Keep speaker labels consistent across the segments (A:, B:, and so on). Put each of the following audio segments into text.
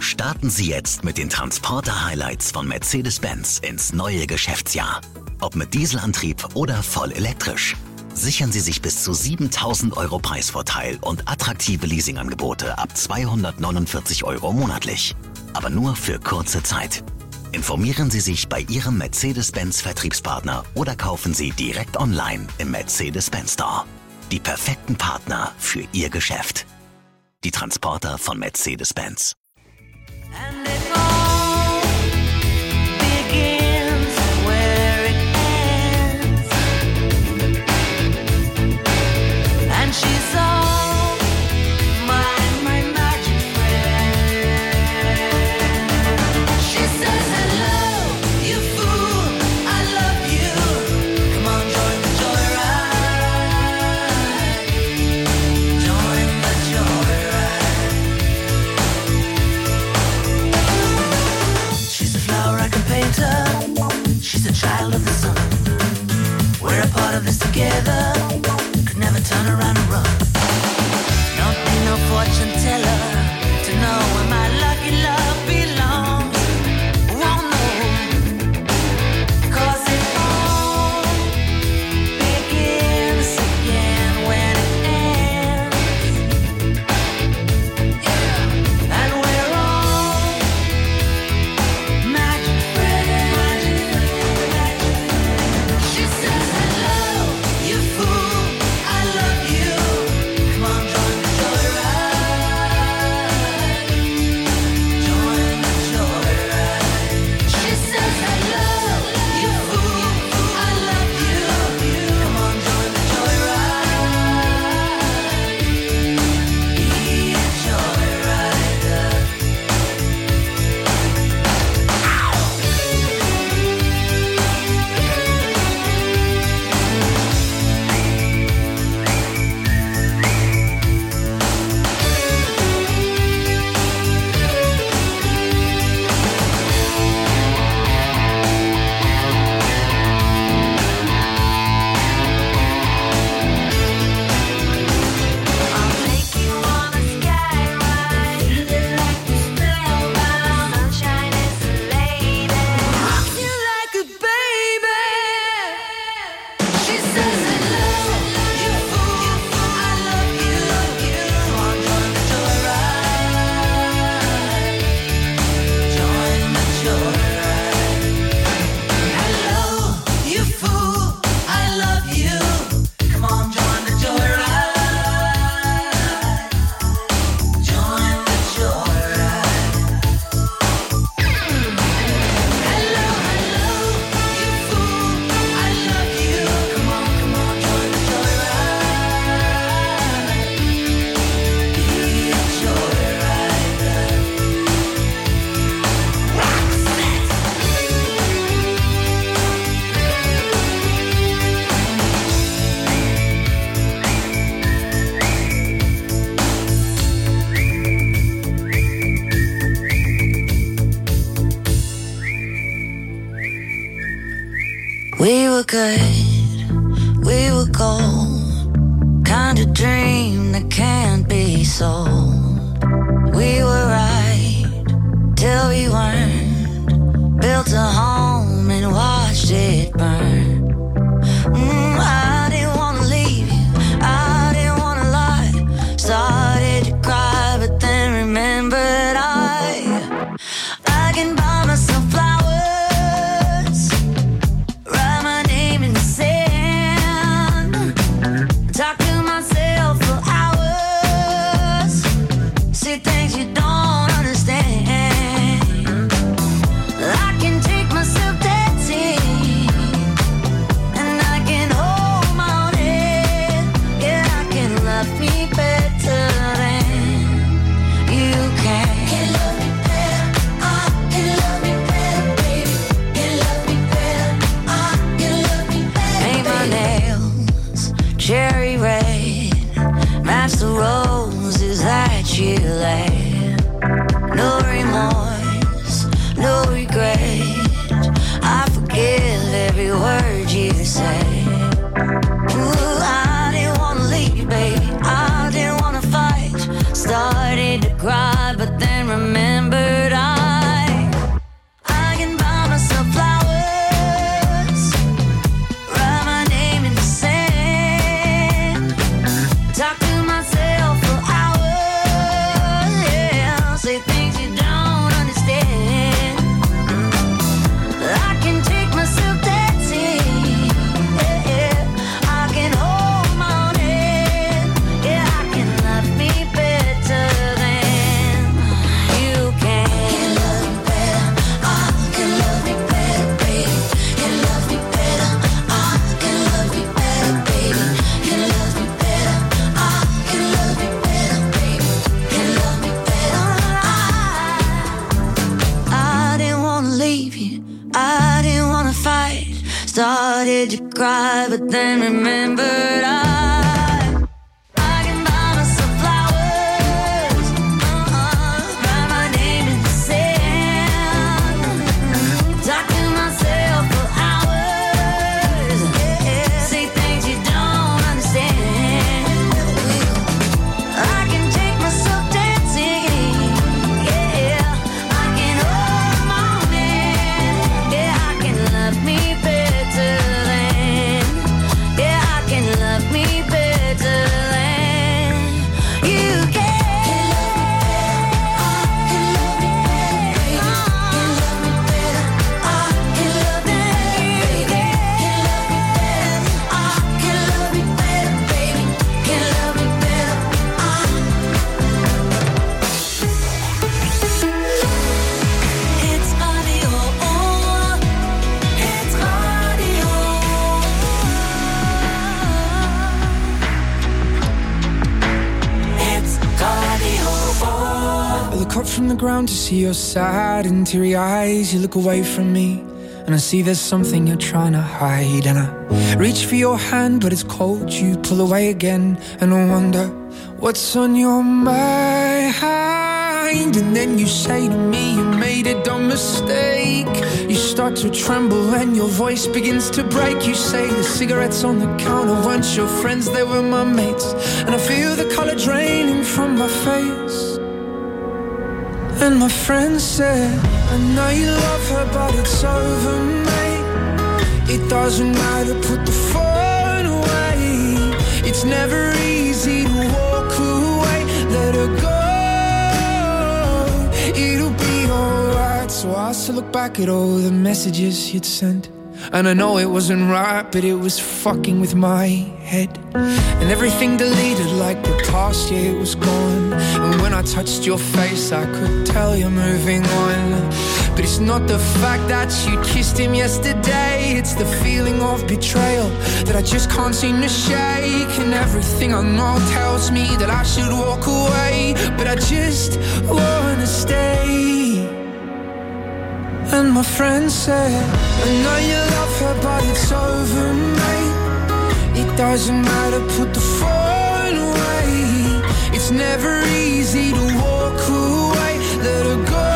A: Starten Sie jetzt mit den Transporter-Highlights von Mercedes-Benz ins neue Geschäftsjahr. Ob mit Dieselantrieb oder voll elektrisch. Sichern Sie sich bis zu 7.000 € Preisvorteil und attraktive Leasingangebote ab 249 € monatlich. Aber nur für kurze Zeit. Informieren Sie sich bei Ihrem Mercedes-Benz-Vertriebspartner oder kaufen Sie direkt online im Mercedes-Benz Store. Die perfekten Partner für Ihr Geschäft. Die Transporter von Mercedes-Benz.
B: She's a child of the sun. We're a part of this together. Could never turn around and run. Don't need no fortune teller to know where my lucky love belongs. Won't know, 'cause it all begins again when it ends. Yeah, and we're all magic friends. She says hello, you fool, I love you. Come on, join the joyride. Join the joyride. She says hello, you fool, I love you. Come on, join the joyride. Be a joyrider. I'll take you on a sky ride, like you spellbound. Sunshine is the lady, rock you like a baby. She says hello, you fool, I love you. Come on, join the joyride. Join the joyride. Hello, you fool, I love you. Come on, join the joyride. Join the joyride. Hello, you fool, I love you. Come on, join the joyride. Be a joyrider. We were good, we were gold, kind of dream that can't be sold. We were right till we weren't, built a home and watched it burn. I didn't wanna leave you, I didn't wanna lie. Started to cry, but then remembered I can buy myself flowers, write my name in the sand, talk to myself for hours, see things you don't understand. I can take myself dancing, and I can hold my own head. Yeah, I can love me better than you can. Can love me better, I can love me better, baby. Can love me better, I can love me better. Paint my nails cherry red, match the roses that you laid. No remorse, no regret, I forgive every word you say. Ooh, I didn't wanna leave, baby, I didn't wanna fight. Started to cry, but then remembered did you cry, but then remembered
C: ground to see your sad and teary eyes. You look away from me and I see there's something you're trying to hide. And I reach for your hand but it's cold. You pull away again and I wonder what's on your mind. And then you say to me you made a dumb mistake. You start to tremble and your voice begins to break. You say the cigarettes on the counter weren't your friends, they were my mates. And I feel the color draining from my face. And my friend said, I know you love her, but it's over, mate. It doesn't matter, put the phone away. It's never easy to walk away. Let her go, it'll be alright. So I still look back at all the messages you'd sent. And I know it wasn't right, but it was fucking with my head. And everything deleted like the past, yeah, it was gone. And when I touched your face, I could tell you're moving on. But it's not the fact that you kissed him yesterday. It's the feeling of betrayal that I just can't seem to shake. And everything I know tells me that I should walk away, but I just wanna stay. And my friend said, I know you love her, but it's over, mate. It doesn't matter, put the phone away. It's never easy to walk away. Let her go,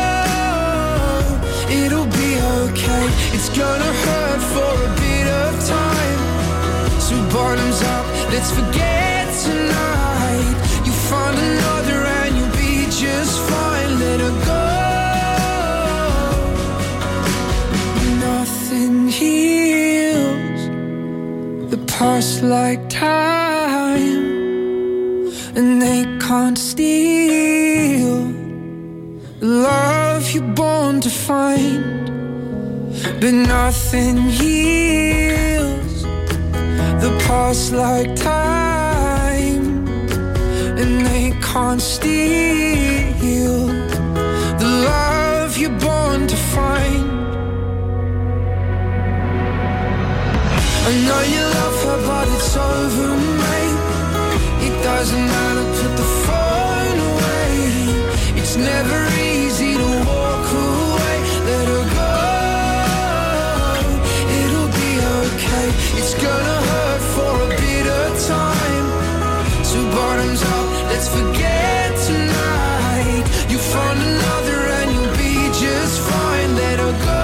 C: it'll be okay. It's gonna hurt for a bit of time. So bottoms up, let's forget tonight. You find another and you'll be just fine. Let her go. Nothing heals the past like time, and they can't steal the love you're born to find. But nothing heals the past like time, and they can't steal the love you're born to find. I know you love her, but it's over, mate. It doesn't matter, put the phone away. It's never easy to walk away. Let her go, it'll be okay. It's gonna hurt for a bit of time. So bottoms up, let's forget tonight. You find another and you'll be just fine. Let her go.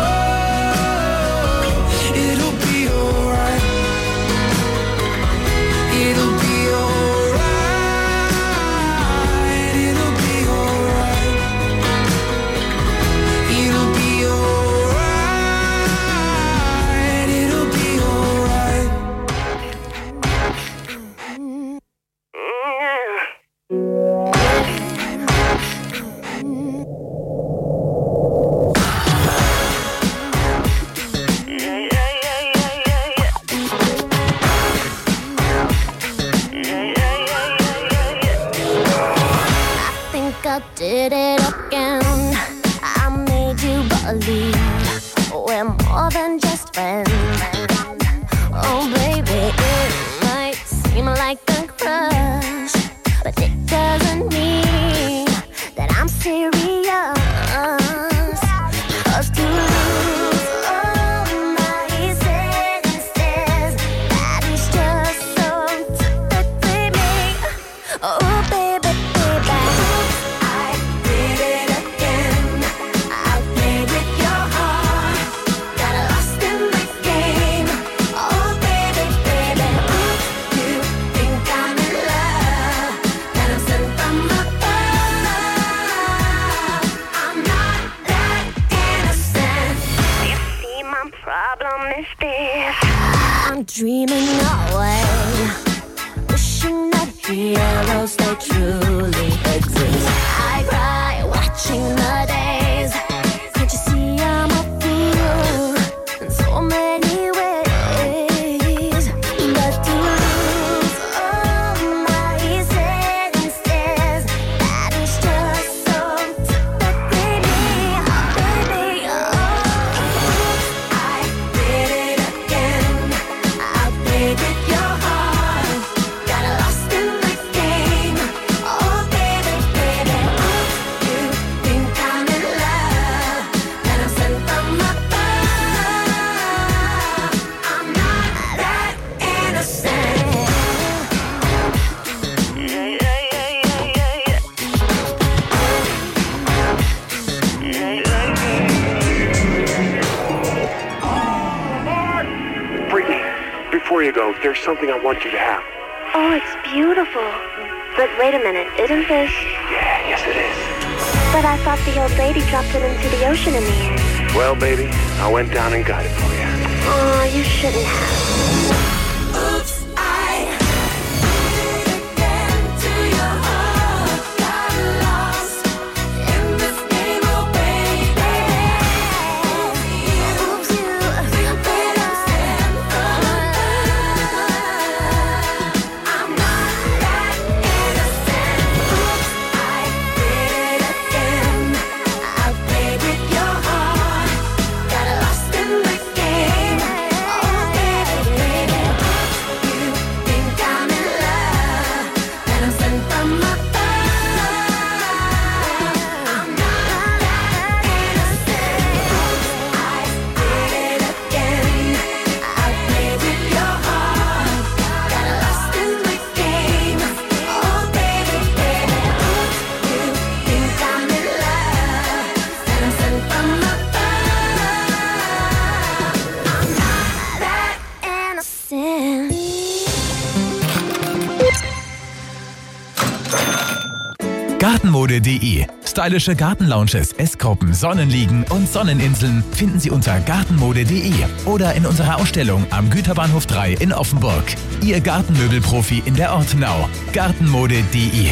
D: Did it again. I made you believe we're more than just friends. Oh baby, it might seem like a crush, but it doesn't mean that I'm serious. 'Cause to lose all my senses dreaming away, wishing that heroes they truly exist. I cry watching the days. Can't you see I'm a fool in so many ways? But to lose all my senses, that is just so typically me, baby. Oh, I did it again. I played with your heart, got lost in the game. Oh, baby, baby, you think I'm in love, and I'm sent from above. I'm not that innocent.
E: Brittany, before you go, there's something I want you to have.
D: Oh, it's beautiful. But wait a minute, isn't this?
E: Yeah, yes it is.
D: But I thought the old lady dropped it into the ocean in the end.
E: Well, baby, I went down and got it for you.
D: Oh, you shouldn't have. Oops, I did it again to your heart. Got lost in this game, oh baby. Oops, you better stand for love. I'm not that innocent. Oops, I did it again. I played with your heart, got lost in the game. Oh baby, baby, you think I'm in love, and I'm sent from above. I'm not that innocent. I did it again. I played with your heart, got lost in the game. Oh baby, baby, you think I'm in love, and I'm sent from above. I'm not that innocent.
F: Gartenmode.de. Stylische Gartenlounges, Essgruppen, Sonnenliegen und Sonneninseln finden Sie unter Gartenmode.de oder in unserer Ausstellung am Güterbahnhof 3 in Offenburg. Ihr Gartenmöbelprofi in der Ortenau. Gartenmode.de.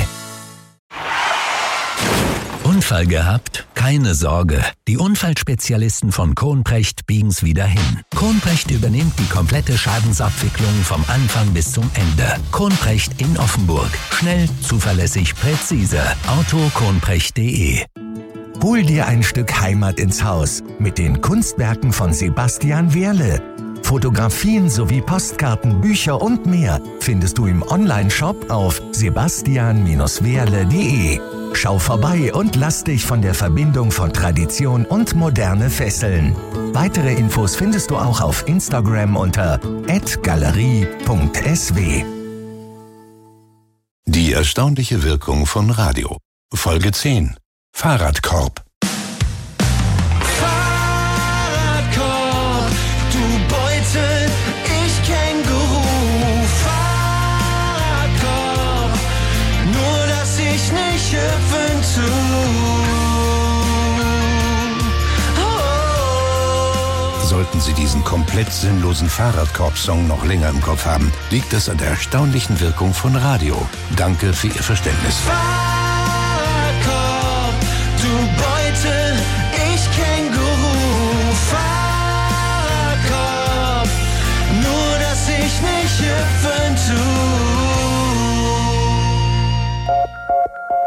A: Unfall gehabt? Keine Sorge. Die Unfallspezialisten von Kohnprecht biegen's wieder hin. Kohnprecht übernimmt die komplette Schadensabwicklung vom Anfang bis zum Ende. Kohnprecht in Offenburg. Schnell, zuverlässig, präzise. autokohnprecht.de.
G: Hol dir ein Stück Heimat ins Haus mit den Kunstwerken von Sebastian Wehrle. Fotografien sowie Postkarten, Bücher und mehr findest du im Onlineshop auf sebastian-wehrle.de. Schau vorbei und lass dich von der Verbindung von Tradition und Moderne fesseln. Weitere Infos findest du auch auf Instagram unter @galerie.sw.
H: Die erstaunliche Wirkung von Radio. Folge 10. Fahrradkorb.
C: Fahrradkorb, du Beutel, ich Känguru. Fahrradkorb, nur dass ich nicht hüpfen tu.
H: Sollten Sie diesen komplett sinnlosen Fahrradkorb-Song noch länger im Kopf haben, liegt es an der erstaunlichen Wirkung von Radio. Danke für Ihr Verständnis.
C: Fahrradkorb.